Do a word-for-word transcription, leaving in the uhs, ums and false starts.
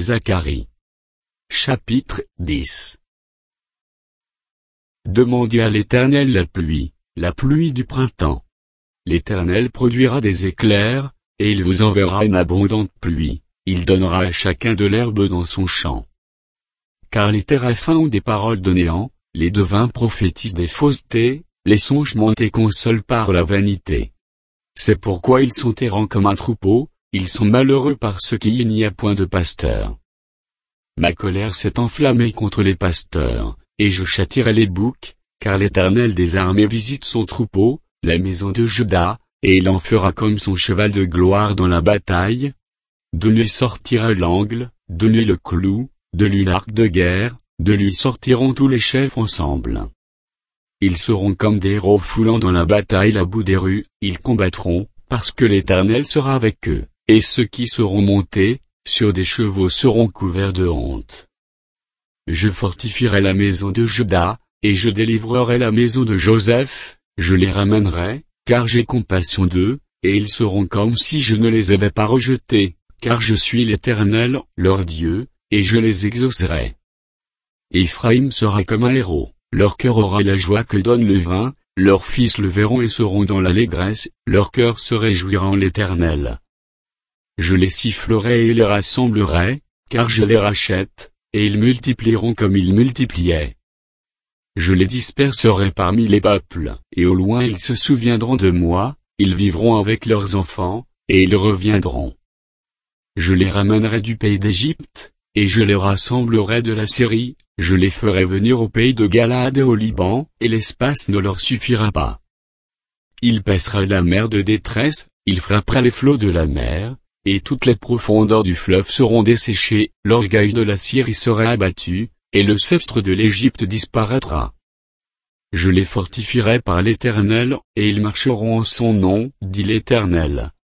Zacharie. Chapitre dix. Demandez à l'Éternel la pluie, la pluie du printemps. L'Éternel produira des éclairs, et il vous enverra une abondante pluie, il donnera à chacun de l'herbe dans son champ. Car les téraphins ont des paroles de néant, les devins prophétisent des faussetés, les songes mentent et consolent par la vanité. C'est pourquoi ils sont errants comme un troupeau, ils sont malheureux parce qu'il n'y a point de pasteur. Ma colère s'est enflammée contre les pasteurs, et je châtierai les boucs, car l'Éternel des armées visite son troupeau, la maison de Juda, et il en fera comme son cheval de gloire dans la bataille. De lui sortira l'angle, de lui le clou, de lui l'arc de guerre, de lui sortiront tous les chefs ensemble. Ils seront comme des héros foulant dans la bataille la boue des rues, ils combattront, parce que l'Éternel sera avec eux, et ceux qui seront montés sur des chevaux seront couverts de honte. Je fortifierai la maison de Juda, et je délivrerai la maison de Joseph, je les ramènerai, car j'ai compassion d'eux, et ils seront comme si je ne les avais pas rejetés, car je suis l'Éternel, leur Dieu, et je les exaucerai. Éphraïm sera comme un héros, leur cœur aura la joie que donne le vin, leurs fils le verront et seront dans l'allégresse, leur cœur se réjouira en l'Éternel. Je les sifflerai et les rassemblerai, car je les rachète, et ils multiplieront comme ils multipliaient. Je les disperserai parmi les peuples, et au loin ils se souviendront de moi, ils vivront avec leurs enfants, et ils reviendront. Je les ramènerai du pays d'Égypte, et je les rassemblerai de la Syrie, je les ferai venir au pays de Galaad et au Liban, et l'espace ne leur suffira pas. Il passera la mer de détresse, il frappera les flots de la mer, et toutes les profondeurs du fleuve seront desséchées, l'orgueil de la Syrie sera abattu, et le sceptre de l'Égypte disparaîtra. Je les fortifierai par l'Éternel, et ils marcheront en son nom, dit l'Éternel.